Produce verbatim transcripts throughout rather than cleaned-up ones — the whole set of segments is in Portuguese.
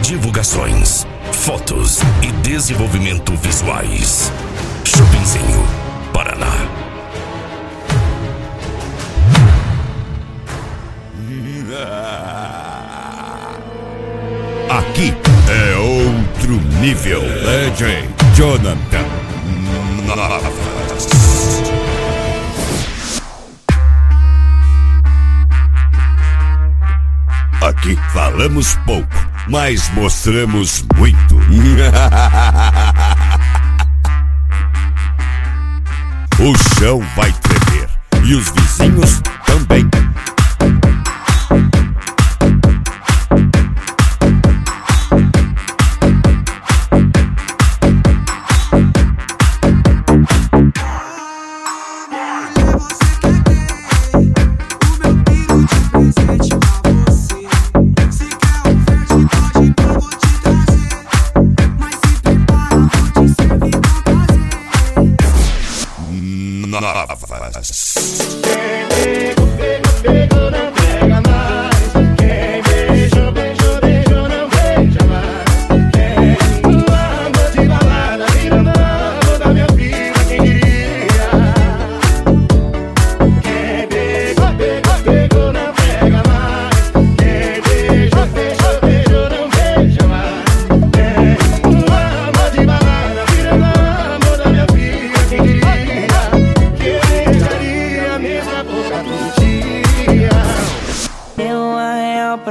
divulgações, fotos e desenvolvimento visuais. Shoppingzinho Paraná. Aqui é outro nível. D J Jonathan Navas. Aqui falamos pouco, mas mostramos muito. O chão vai tremer e os vizinhos também.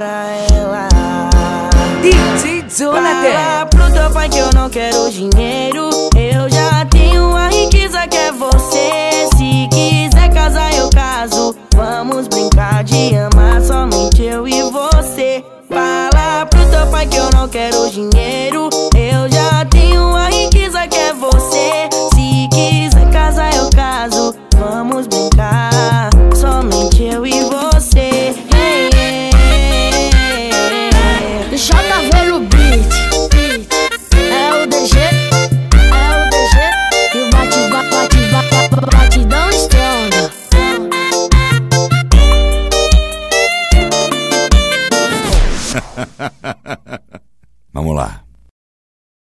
D J Jonathan. Pro teu pai que eu não quero dinheiro.